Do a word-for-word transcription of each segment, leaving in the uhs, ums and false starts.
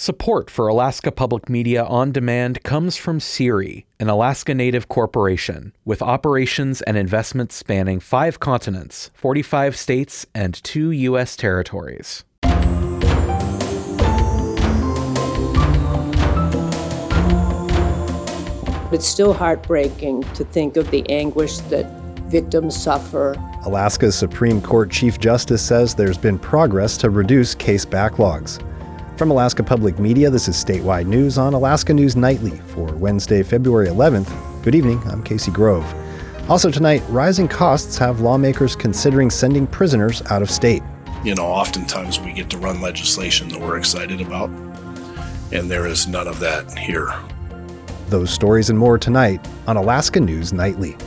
Support for Alaska Public Media on Demand comes from CIRI, an Alaska Native corporation with operations and investments spanning five continents, forty-five states, and two U S territories. It's still heartbreaking to think of the anguish that victims suffer. Alaska's Supreme Court Chief Justice says there's been progress to reduce case backlogs. From Alaska Public Media, this is Statewide News on Alaska News Nightly for Wednesday, February eleventh. Good evening, I'm Casey Grove. Also tonight, rising costs have lawmakers considering sending prisoners out of state. You know, oftentimes we get to run legislation that we're excited about, and there is none of that here. Those stories and more tonight on Alaska News Nightly.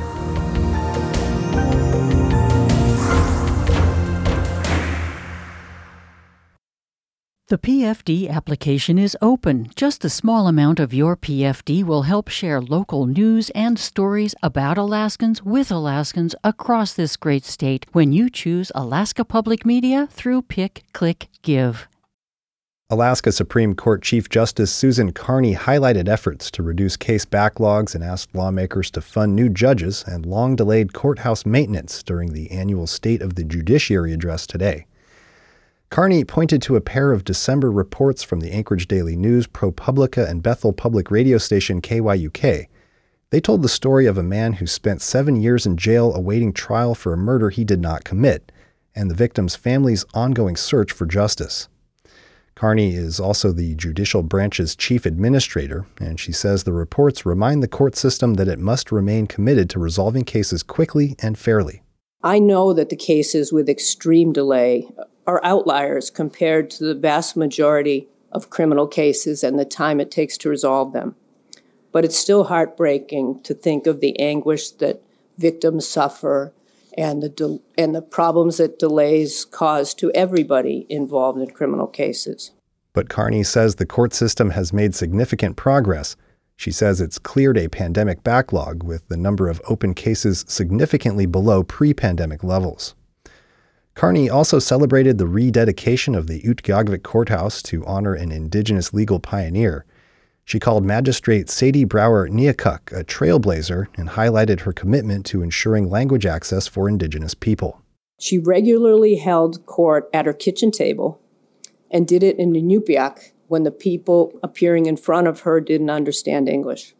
The P F D application is open. Just a small amount of your P F D will help share local news and stories about Alaskans with Alaskans across this great state when you choose Alaska Public Media through Pick, Click, Give. Alaska Supreme Court Chief Justice Susan Carney highlighted efforts to reduce case backlogs and asked lawmakers to fund new judges and long-delayed courthouse maintenance during the annual State of the Judiciary address today. Carney pointed to a pair of December reports from the Anchorage Daily News, ProPublica, and Bethel Public Radio station K Y U K. They told the story of a man who spent seven years in jail awaiting trial for a murder he did not commit, and the victim's family's ongoing search for justice. Carney is also the judicial branch's chief administrator, and she says the reports remind the court system that it must remain committed to resolving cases quickly and fairly. I know that the cases with extreme delay are outliers compared to the vast majority of criminal cases and the time it takes to resolve them. But it's still heartbreaking to think of the anguish that victims suffer and the de- and the problems that delays cause to everybody involved in criminal cases. But Carney says the court system has made significant progress. She says it's cleared a pandemic backlog, with the number of open cases significantly below pre-pandemic levels. Carney also celebrated the rededication of the Utqiagvik Courthouse to honor an Indigenous legal pioneer. She called Magistrate Sadie Brower-Niakuk a trailblazer and highlighted her commitment to ensuring language access for Indigenous people. She regularly held court at her kitchen table and did it in Inupiaq when the people appearing in front of her didn't understand English.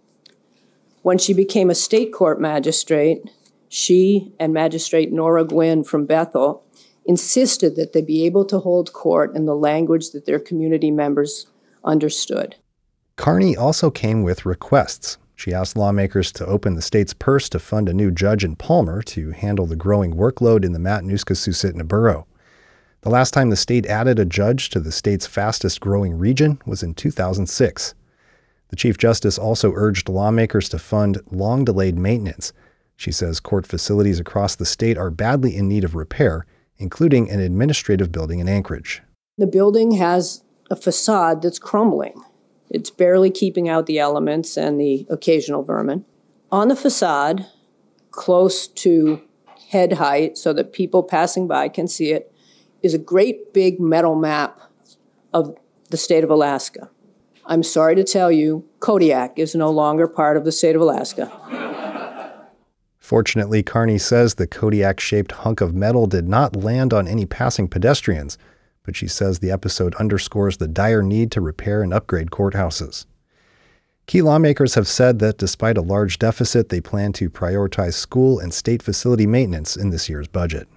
When she became a state court magistrate, she and Magistrate Nora Gwynn from Bethel insisted that they be able to hold court in the language that their community members understood. Carney also came with requests. She asked lawmakers to open the state's purse to fund a new judge in Palmer to handle the growing workload in the Matanuska-Susitna borough. The last time the state added a judge to the state's fastest-growing region was in two thousand six. The Chief Justice also urged lawmakers to fund long-delayed maintenance. She says court facilities across the state are badly in need of repair, including an administrative building in Anchorage. The building has a facade that's crumbling. It's barely keeping out the elements and the occasional vermin. On the facade, close to head height so that people passing by can see it, is a great big metal map of the state of Alaska. I'm sorry to tell you, Kodiak is no longer part of the state of Alaska. Fortunately, Carney says the Kodiak-shaped hunk of metal did not land on any passing pedestrians, but she says the episode underscores the dire need to repair and upgrade courthouses. Key lawmakers have said that despite a large deficit, they plan to prioritize school and state facility maintenance in this year's budget.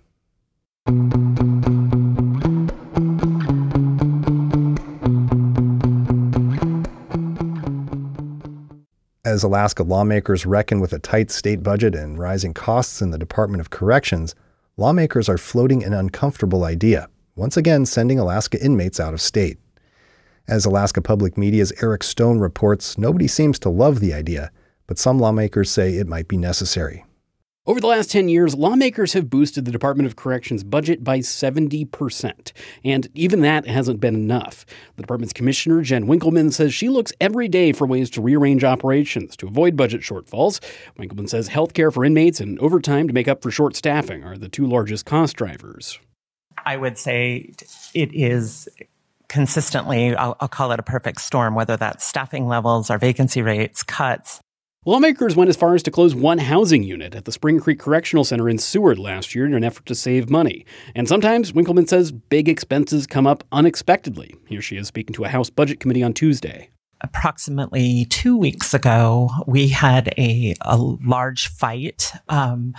As Alaska lawmakers reckon with a tight state budget and rising costs in the Department of Corrections, lawmakers are floating an uncomfortable idea, once again sending Alaska inmates out of state. As Alaska Public Media's Eric Stone reports, nobody seems to love the idea, but some lawmakers say it might be necessary. Over the last ten years, lawmakers have boosted the Department of Corrections budget by seventy percent, and even that hasn't been enough. The department's commissioner, Jen Winkleman, says she looks every day for ways to rearrange operations to avoid budget shortfalls. Winkleman says health care for inmates and overtime to make up for short staffing are the two largest cost drivers. I would say it is consistently, I'll, I'll call it a perfect storm, whether that's staffing levels or vacancy rates, cuts. Lawmakers went as far as to close one housing unit at the Spring Creek Correctional Center in Seward last year in an effort to save money. And sometimes, Winkleman says, big expenses come up unexpectedly. Here she is speaking to a House Budget Committee on Tuesday. Approximately two weeks ago, we had a, a large fight um,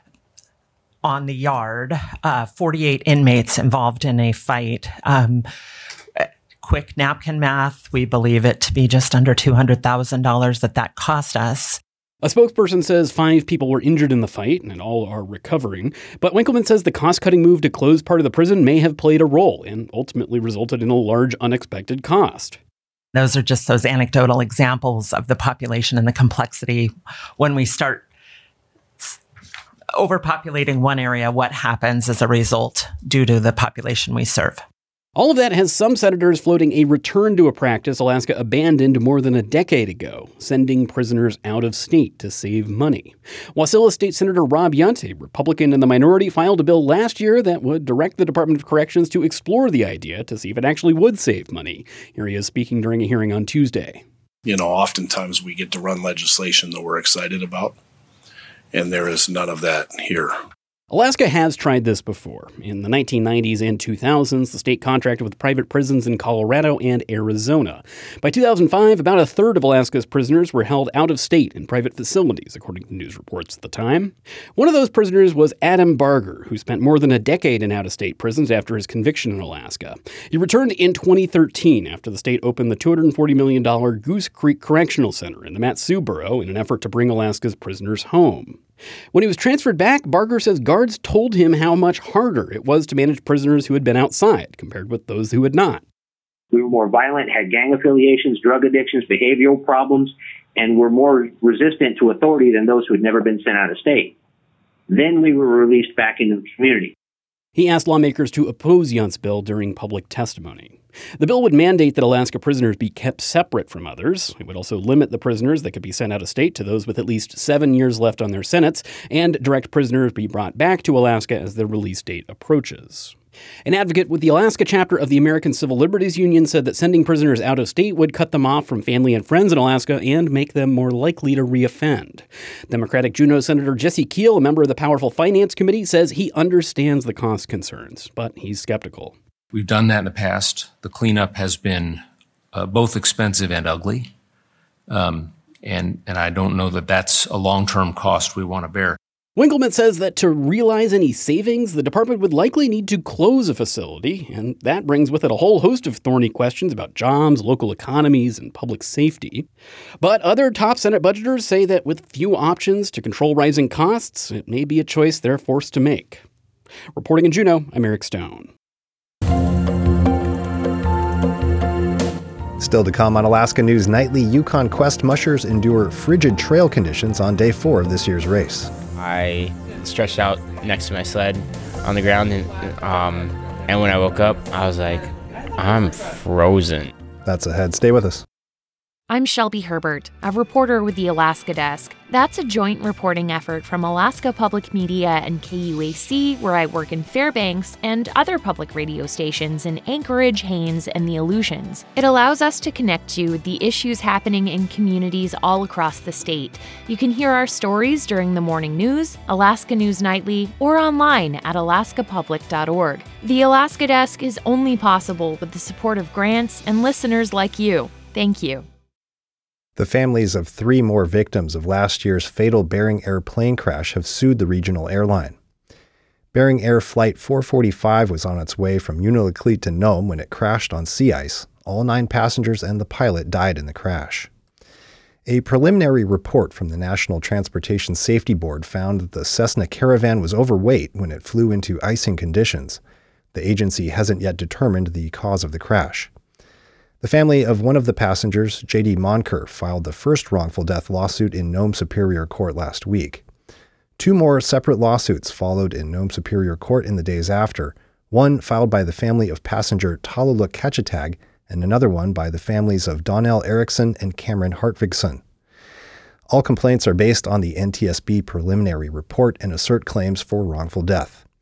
on the yard, uh, forty-eight inmates involved in a fight. Um, quick napkin math, we believe it to be just under two hundred thousand dollars that that cost us. A spokesperson says five people were injured in the fight and all are recovering. But Winkleman says the cost-cutting move to close part of the prison may have played a role and ultimately resulted in a large unexpected cost. Those are just those anecdotal examples of the population and the complexity. When we start overpopulating one area, what happens as a result due to the population we serve? All of that has some senators floating a return to a practice Alaska abandoned more than a decade ago, sending prisoners out of state to save money. Wasilla State Senator Rob Yunt, a Republican in the minority, filed a bill last year that would direct the Department of Corrections to explore the idea to see if it actually would save money. Here he is speaking during a hearing on Tuesday. You know, oftentimes we get to run legislation that we're excited about, and there is none of that here. Alaska has tried this before. In the nineteen nineties and two thousands, the state contracted with private prisons in Colorado and Arizona. By two thousand five, about a third of Alaska's prisoners were held out of state in private facilities, according to news reports at the time. One of those prisoners was Adam Barger, who spent more than a decade in out-of-state prisons after his conviction in Alaska. He returned in twenty thirteen after the state opened the two hundred forty million dollars Goose Creek Correctional Center in the Mat-Su Borough in an effort to bring Alaska's prisoners home. When he was transferred back, Barger says guards told him how much harder it was to manage prisoners who had been outside compared with those who had not. We were more violent, had gang affiliations, drug addictions, behavioral problems, and were more resistant to authority than those who had never been sent out of state. Then we were released back into the community. He asked lawmakers to oppose Yunt's bill during public testimony. The bill would mandate that Alaska prisoners be kept separate from others. It would also limit the prisoners that could be sent out of state to those with at least seven years left on their sentences, and direct prisoners be brought back to Alaska as their release date approaches. An advocate with the Alaska chapter of the American Civil Liberties Union said that sending prisoners out of state would cut them off from family and friends in Alaska and make them more likely to reoffend. Democratic Juneau Senator Jesse Keel, a member of the powerful Finance Committee, says he understands the cost concerns, but he's skeptical. We've done that in the past. The cleanup has been uh, both expensive and ugly. Um, and, and I don't know that that's a long-term cost we want to bear. Winkleman says that to realize any savings, the department would likely need to close a facility, and that brings with it a whole host of thorny questions about jobs, local economies, and public safety. But other top Senate budgeters say that with few options to control rising costs, it may be a choice they're forced to make. Reporting in Juneau, I'm Eric Stone. Still to come on Alaska News Nightly, Yukon Quest mushers endure frigid trail conditions on day four of this year's race. I stretched out next to my sled on the ground, and, um, and when I woke up, I was like, I'm frozen. That's ahead. Stay with us. I'm Shelby Herbert, a reporter with the Alaska Desk. That's a joint reporting effort from Alaska Public Media and K U A C, where I work in Fairbanks, and other public radio stations in Anchorage, Haines, and the Aleutians. It allows us to connect you with the issues happening in communities all across the state. You can hear our stories during the morning news, Alaska News Nightly, or online at alaska public dot org. The Alaska Desk is only possible with the support of grants and listeners like you. Thank you. The families of three more victims of last year's fatal Bering Air plane crash have sued the regional airline. Bering Air Flight four forty-five was on its way from Unalakleet to Nome when it crashed on sea ice. All nine passengers and the pilot died in the crash. A preliminary report from the National Transportation Safety Board found that the Cessna Caravan was overweight when it flew into icing conditions. The agency hasn't yet determined the cause of the crash. The family of one of the passengers, J D Monker, filed the first wrongful death lawsuit in Nome Superior Court last week. Two more separate lawsuits followed in Nome Superior Court in the days after, one filed by the family of passenger Taluluk Kachitag and another one by the families of Donnell Erickson and Cameron Hartvigsson. All complaints are based on the N T S B preliminary report and assert claims for wrongful death.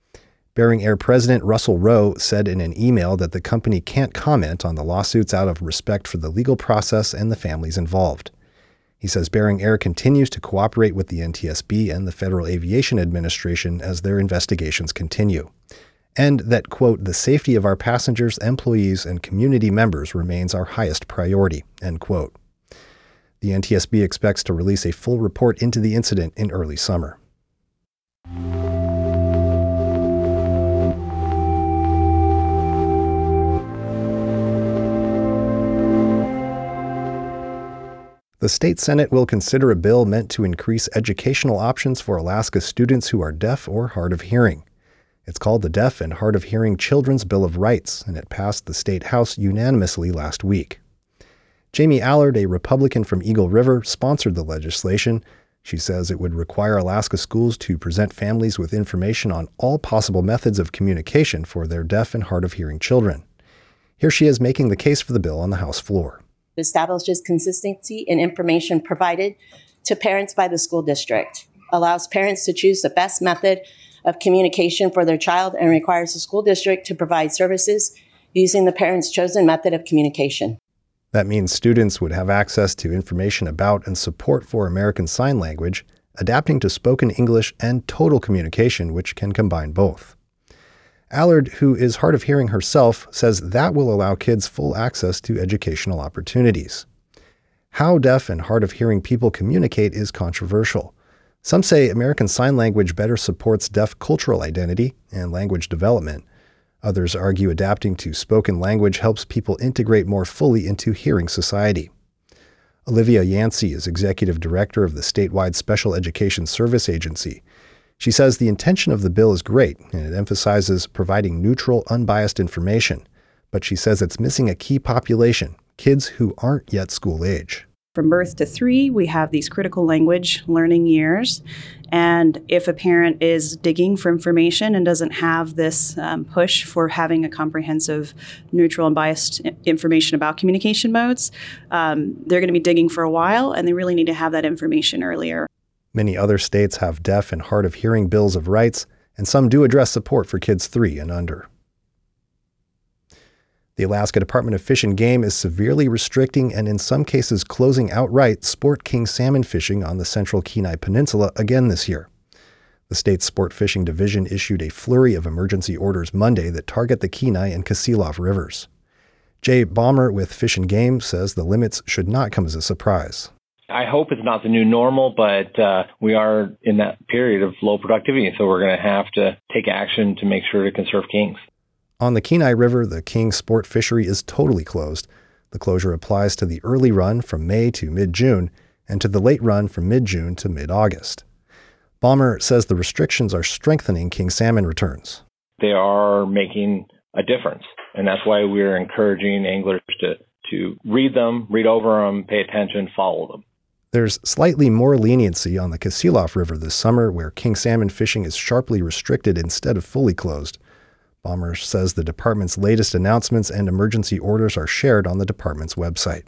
Bering Air President Russell Rowe said in an email that the company can't comment on the lawsuits out of respect for the legal process and the families involved. He says Bering Air continues to cooperate with the N T S B and the Federal Aviation Administration as their investigations continue, and that, quote, the safety of our passengers, employees, and community members remains our highest priority, end quote. The N T S B expects to release a full report into the incident in early summer. The state Senate will consider a bill meant to increase educational options for Alaska students who are deaf or hard of hearing. It's called the Deaf and Hard of Hearing Children's Bill of Rights, and it passed the state House unanimously last week. Jamie Allard, a Republican from Eagle River, sponsored the legislation. She says it would require Alaska schools to present families with information on all possible methods of communication for their deaf and hard of hearing children. Here she is making the case for the bill on the House floor. Establishes consistency in information provided to parents by the school district, allows parents to choose the best method of communication for their child, and requires the school district to provide services using the parent's chosen method of communication. That means students would have access to information about and support for American Sign Language, adapting to spoken English, and total communication, which can combine both. Allard, who is hard of hearing herself, says that will allow kids full access to educational opportunities. How deaf and hard of hearing people communicate is controversial. Some say American Sign Language better supports deaf cultural identity and language development. Others argue adapting to spoken language helps people integrate more fully into hearing society. Olivia Yancey is executive director of the statewide Special Education Service Agency. She says the intention of the bill is great, and it emphasizes providing neutral, unbiased information. But she says it's missing a key population, kids who aren't yet school age. From birth to three, we have these critical language learning years. And if a parent is digging for information and doesn't have this um, push for having a comprehensive, neutral, and biased information about communication modes, um, they're going to be digging for a while, and they really need to have that information earlier. Many other states have deaf and hard of hearing bills of rights, and some do address support for kids three and under. The Alaska Department of Fish and Game is severely restricting and in some cases closing outright sport king salmon fishing on the central Kenai Peninsula again this year. The state's sport fishing division issued a flurry of emergency orders Monday that target the Kenai and Kasilof rivers. Jay Baumer with Fish and Game says the limits should not come as a surprise. I hope it's not the new normal, but uh, we are in that period of low productivity, so we're going to have to take action to make sure to conserve kings. On the Kenai River, the king sport fishery is totally closed. The closure applies to the early run from May to mid-June and to the late run from mid-June to mid-August. Baumer says the restrictions are strengthening king salmon returns. They are making a difference, and that's why we're encouraging anglers to, to read them, read over them, pay attention, follow them. There's slightly more leniency on the Kasilof River this summer, where king salmon fishing is sharply restricted instead of fully closed. Baumer says the department's latest announcements and emergency orders are shared on the department's website.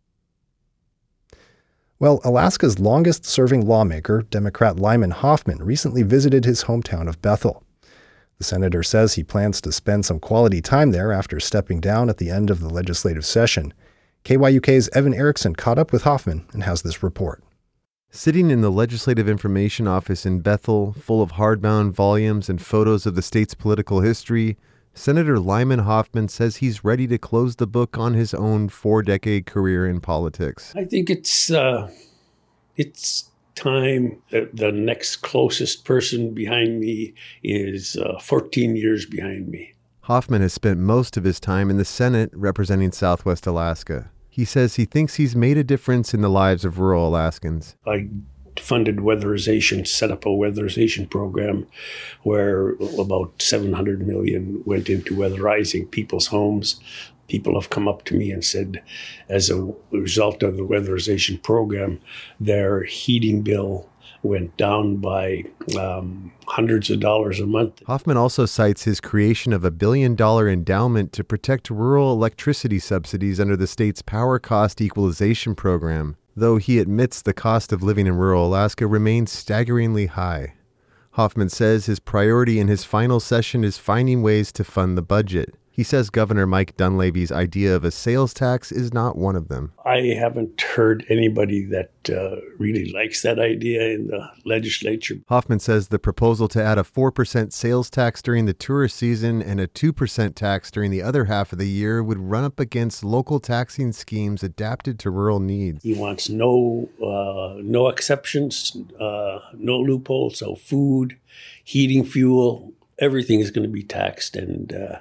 Well, Alaska's longest-serving lawmaker, Democrat Lyman Hoffman, recently visited his hometown of Bethel. The senator says he plans to spend some quality time there after stepping down at the end of the legislative session. K Y U K's Evan Erickson caught up with Hoffman and has this report. Sitting in the Legislative Information Office in Bethel, full of hardbound volumes and photos of the state's political history, Senator Lyman Hoffman says he's ready to close the book on his own four-decade career in politics. I think it's uh, it's time. The, the next closest person behind me is uh, fourteen years behind me. Hoffman has spent most of his time in the Senate representing Southwest Alaska. He says he thinks he's made a difference in the lives of rural Alaskans. I funded weatherization, set up a weatherization program where about seven hundred million dollars went into weatherizing people's homes. People have come up to me and said, as a result of the weatherization program, their heating bill went down by um, hundreds of dollars a month. Hoffman also cites his creation of a billion dollar endowment to protect rural electricity subsidies under the state's power cost equalization program, though he admits the cost of living in rural Alaska remains staggeringly high. Hoffman says his priority in his final session is finding ways to fund the budget. He says Governor Mike Dunleavy's idea of a sales tax is not one of them. I haven't heard anybody that uh, really likes that idea in the legislature. Hoffman says the proposal to add a four percent sales tax during the tourist season and a two percent tax during the other half of the year would run up against local taxing schemes adapted to rural needs. He wants no uh, no exceptions, uh, no loopholes. So food, heating fuel, everything is going to be taxed, and uh,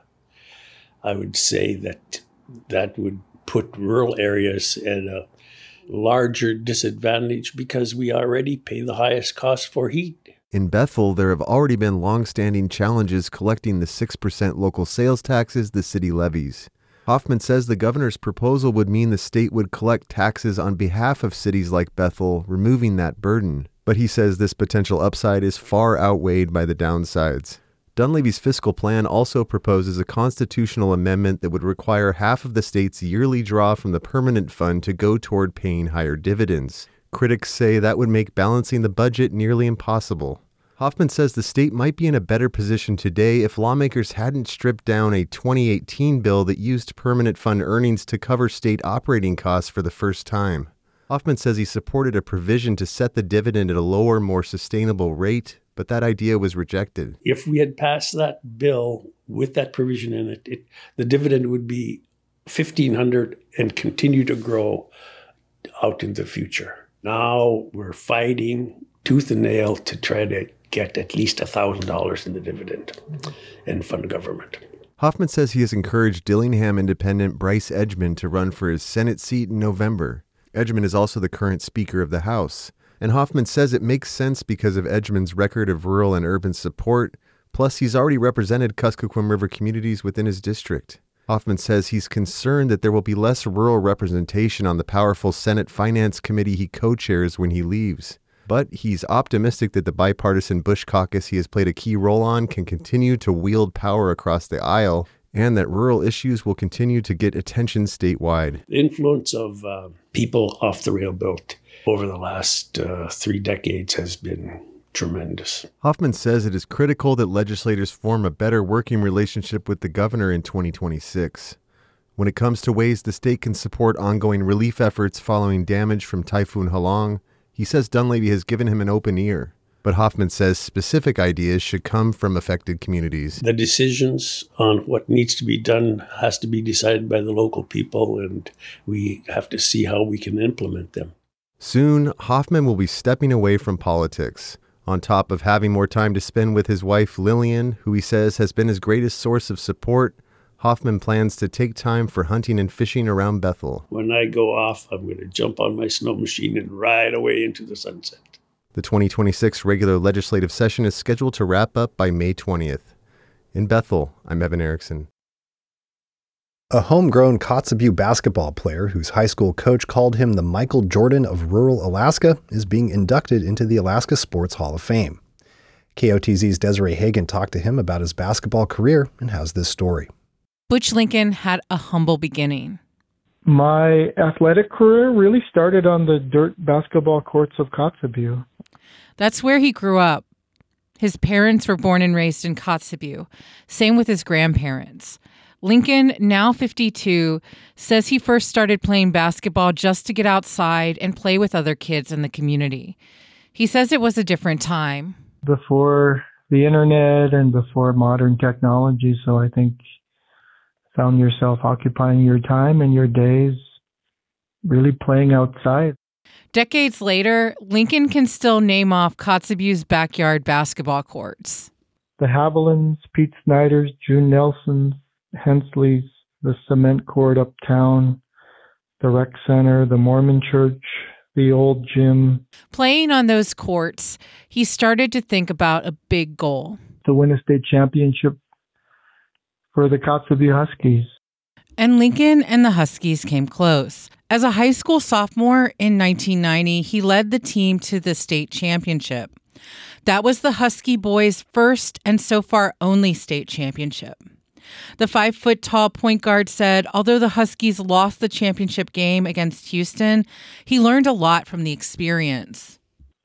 I would say that that would put rural areas at a larger disadvantage because we already pay the highest cost for heat. In Bethel, there have already been long-standing challenges collecting the six percent local sales taxes the city levies. Hoffman says the governor's proposal would mean the state would collect taxes on behalf of cities like Bethel, removing that burden. But he says this potential upside is far outweighed by the downsides. Dunleavy's fiscal plan also proposes a constitutional amendment that would require half of the state's yearly draw from the permanent fund to go toward paying higher dividends. Critics say that would make balancing the budget nearly impossible. Hoffman says the state might be in a better position today if lawmakers hadn't stripped down a twenty eighteen bill that used permanent fund earnings to cover state operating costs for the first time. Hoffman says he supported a provision to set the dividend at a lower, more sustainable rate, but that idea was rejected. If we had passed that bill with that provision in it, it the dividend would be fifteen hundred dollars and continue to grow out in the future. Now we're fighting tooth and nail to try to get at least one thousand dollars in the dividend and fund government. Hoffman says he has encouraged Dillingham independent Bryce Edgman to run for his Senate seat in November. Edgman is also the current Speaker of the House. And Hoffman says it makes sense because of Edgman's record of rural and urban support, plus he's already represented Kuskokwim River communities within his district. Hoffman says he's concerned that there will be less rural representation on the powerful Senate Finance Committee he co-chairs when he leaves. But he's optimistic that the bipartisan Bush caucus he has played a key role on can continue to wield power across the aisle, and that rural issues will continue to get attention statewide. The influence of uh, people off the rail belt over the last uh, three decades has been tremendous. Hoffman says it is critical that legislators form a better working relationship with the governor in twenty twenty-six. When it comes to ways the state can support ongoing relief efforts following damage from Typhoon Halong, he says Dunleavy has given him an open ear. But Hoffman says specific ideas should come from affected communities. The decisions on what needs to be done has to be decided by the local people, and we have to see how we can implement them. Soon, Hoffman will be stepping away from politics, on top of having more time to spend with his wife Lillian, who he says has been his greatest source of support. Hoffman plans to take time for hunting and fishing around Bethel. When I go off, I'm going to jump on my snow machine and ride away into the sunset. The twenty twenty-six regular legislative session is scheduled to wrap up by May twentieth. In Bethel, I'm Evan Erickson. A homegrown Kotzebue basketball player whose high school coach called him the Michael Jordan of rural Alaska is being inducted into the Alaska Sports Hall of Fame. K O T Z's Desiree Hagen talked to him about his basketball career and has this story. Butch Lincoln had a humble beginning. My athletic career really started on the dirt basketball courts of Kotzebue. That's where he grew up. His parents were born and raised in Kotzebue. Same with his grandparents. Lincoln, now fifty-two, says he first started playing basketball just to get outside and play with other kids in the community. He says it was a different time. Before the internet and before modern technology, so I think found yourself occupying your time and your days really playing outside. Decades later, Lincoln can still name off Kotzebue's backyard basketball courts. The Havilands, Pete Snyder's, June Nelson's, Hensley's, the cement court uptown, the rec center, the Mormon church, the old gym. Playing on those courts, he started to think about a big goal. To win a state championship for the Kotzebue Huskies. And Lincoln and the Huskies came close. As a high school sophomore in nineteen ninety, he led the team to the state championship. That was the Husky boys' first and so far only state championship. The five-foot-tall point guard said, although the Huskies lost the championship game against Houston, he learned a lot from the experience.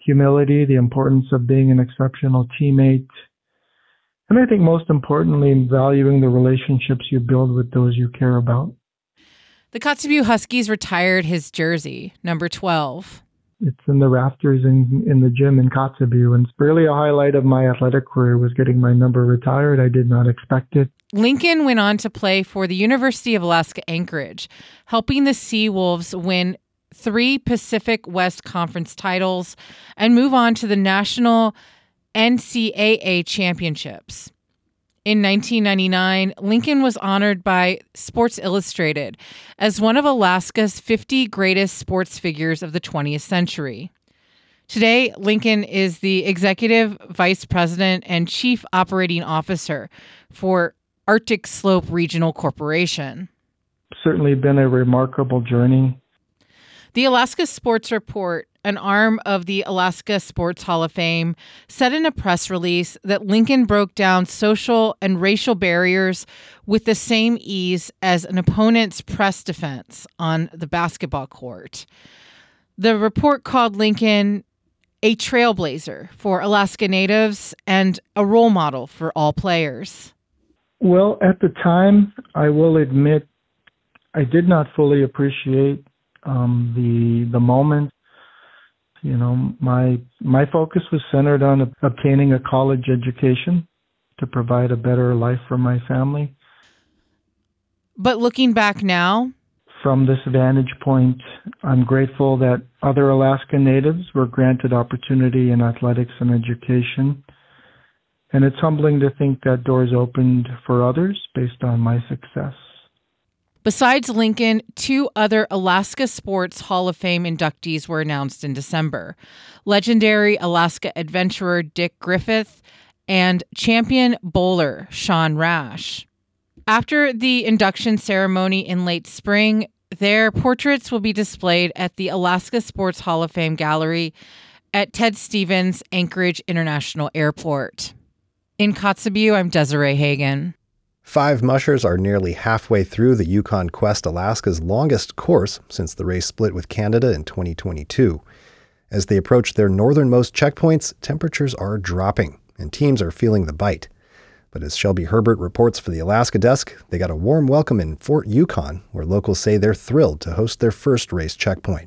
humility, the importance of being an exceptional teammate, and I think most importantly, valuing the relationships you build with those you care about. The Kotzebue Huskies retired his jersey, number twelve. It's in the rafters in, in the gym in Kotzebue, and it's really a highlight of my athletic career was getting my number retired. I did not expect it. Lincoln went on to play for the University of Alaska Anchorage, helping the Seawolves win three Pacific West Conference titles and move on to the National N C A A Championships. In nineteen ninety-nine, Lincoln was honored by Sports Illustrated as one of Alaska's fifty greatest sports figures of the twentieth century. Today, Lincoln is the Executive Vice President and Chief Operating Officer for Arctic Slope Regional Corporation. Certainly been a remarkable journey. The Alaska Sports Report, an arm of the Alaska Sports Hall of Fame, said in a press release that Lincoln broke down social and racial barriers with the same ease as an opponent's press defense on the basketball court. The report called Lincoln a trailblazer for Alaska Natives and a role model for all players. Well, at the time, I will admit, I did not fully appreciate um, the the moment. You know, my my focus was centered on obtaining a college education to provide a better life for my family. But looking back now, from this vantage point, I'm grateful that other Alaska Natives were granted opportunity in athletics and education. And it's humbling to think that doors opened for others based on my success. Besides Lincoln, two other Alaska Sports Hall of Fame inductees were announced in December. Legendary Alaska adventurer Dick Griffith and champion bowler Sean Rash. After the induction ceremony in late spring, their portraits will be displayed at the Alaska Sports Hall of Fame Gallery at Ted Stevens Anchorage International Airport. In Kotzebue, I'm Desiree Hagen. Five mushers are nearly halfway through the Yukon Quest Alaska's longest course since the race split with Canada in twenty twenty-two. As they approach their northernmost checkpoints, temperatures are dropping, and teams are feeling the bite. But as Shelby Herbert reports for the Alaska Desk, they got a warm welcome in Fort Yukon, where locals say they're thrilled to host their first race checkpoint.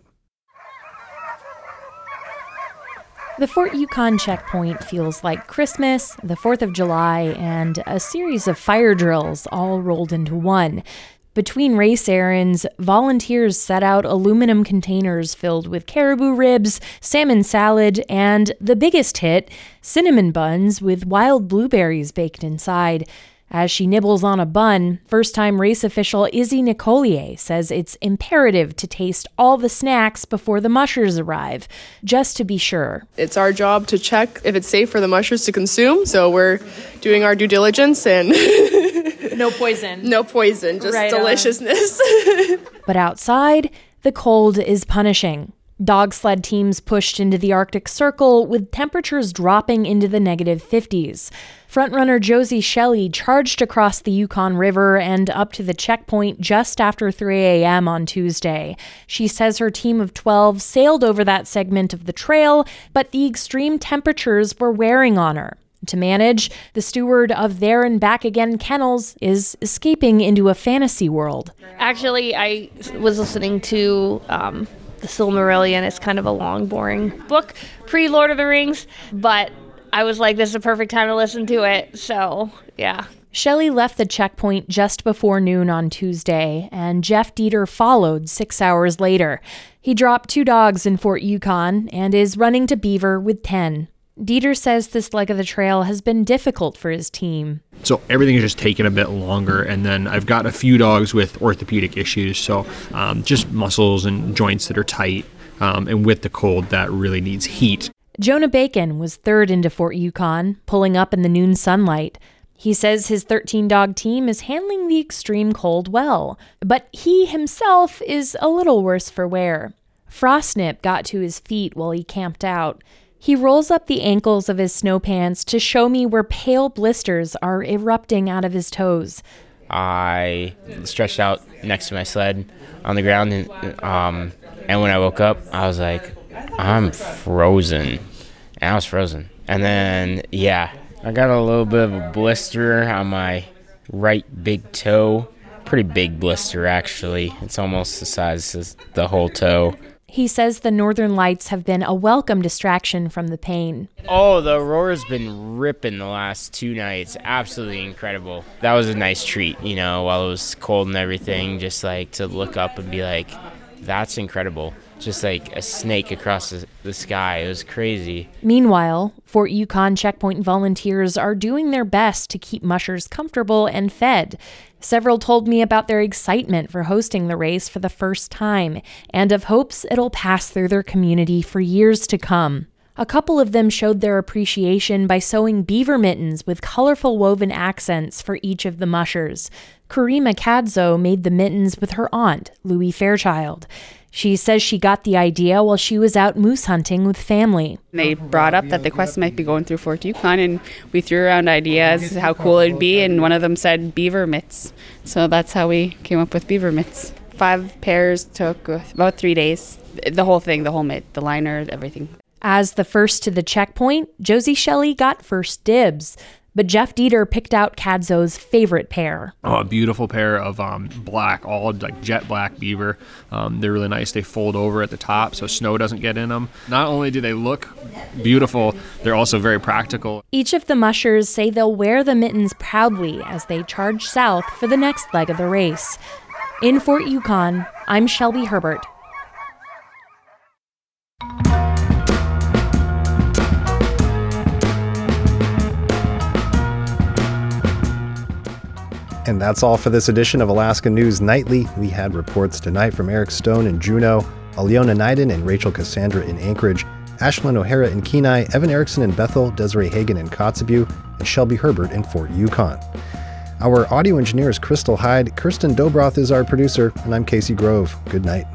The Fort Yukon checkpoint feels like Christmas, the fourth of July, and a series of fire drills all rolled into one. Between race errands, volunteers set out aluminum containers filled with caribou ribs, salmon salad, and the biggest hit, cinnamon buns with wild blueberries baked inside. As she nibbles on a bun, first-time race official Izzy Nicolier says it's imperative to taste all the snacks before the mushers arrive, just to be sure. It's our job to check if it's safe for the mushers to consume, so we're doing our due diligence and... No poison. No poison, just right deliciousness. But outside, the cold is punishing. Dog sled teams pushed into the Arctic Circle with temperatures dropping into the negative fifties. Frontrunner Josie Shelley charged across the Yukon River and up to the checkpoint just after three a.m. on Tuesday. She says her team of twelve sailed over that segment of the trail, but the extreme temperatures were wearing on her. To manage, the steward of There and Back Again Kennels is escaping into a fantasy world. Actually, I was listening to um, The Silmarillion. It's kind of a long, boring book, pre-Lord of the Rings, but I was like, this is a perfect time to listen to it, so yeah. Shelley left the checkpoint just before noon on Tuesday, and Jeff Dieter followed six hours later. He dropped two dogs in Fort Yukon and is running to Beaver with ten. Dieter says this leg of the trail has been difficult for his team. So everything is just taking a bit longer, and then I've got a few dogs with orthopedic issues, so um, just muscles and joints that are tight, um, and with the cold, that really needs heat. Jonah Bacon was third into Fort Yukon, pulling up in the noon sunlight. He says his thirteen-dog team is handling the extreme cold well, but he himself is a little worse for wear. Frostnip got to his feet while he camped out. He rolls up the ankles of his snow pants to show me where pale blisters are erupting out of his toes. I stretched out next to my sled on the ground, and um, and when I woke up, I was like, I'm frozen. And I was frozen. And then, yeah, I got a little bit of a blister on my right big toe. Pretty big blister, actually. It's almost the size of the whole toe. He says the Northern Lights have been a welcome distraction from the pain. Oh, the Aurora's been ripping the last two nights. Absolutely incredible. That was a nice treat, you know, while it was cold and everything, just like to look up and be like, that's incredible. Just like a snake across the, the sky. It was crazy. Meanwhile, Fort Yukon checkpoint volunteers are doing their best to keep mushers comfortable and fed. Several told me about their excitement for hosting the race for the first time and of hopes it'll pass through their community for years to come. A couple of them showed their appreciation by sewing beaver mittens with colorful woven accents for each of the mushers. Karima Kadzo made the mittens with her aunt, Louie Fairchild. She says she got the idea while she was out moose hunting with family. They brought up that the quest might be going through Fort Yukon, and we threw around ideas how cool it'd be, and one of them said beaver mitts. So that's how we came up with beaver mitts. Five pairs took about three days. The whole thing, the whole mitt, the liner, everything. As the first to the checkpoint, Josie Shelley got first dibs. But Jeff Dieter picked out Kadzo's favorite pair. Oh, a beautiful pair of um, black, all like jet black beaver. Um, they're really nice. They fold over at the top so snow doesn't get in them. Not only do they look beautiful, they're also very practical. Each of the mushers say they'll wear the mittens proudly as they charge south for the next leg of the race. In Fort Yukon, I'm Shelby Herbert. And that's all for this edition of Alaska News Nightly. We had reports tonight from Eric Stone in Juneau, Aliona Naiden and Rachel Cassandra in Anchorage, Ashlyn O'Hara in Kenai, Evan Erickson in Bethel, Desiree Hagan in Kotzebue, and Shelby Herbert in Fort Yukon. Our audio engineer is Crystal Hyde, Kirsten Dobroth is our producer, and I'm Casey Grove. Good night.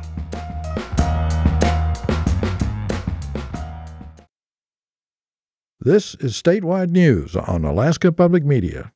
This is Statewide News on Alaska Public Media.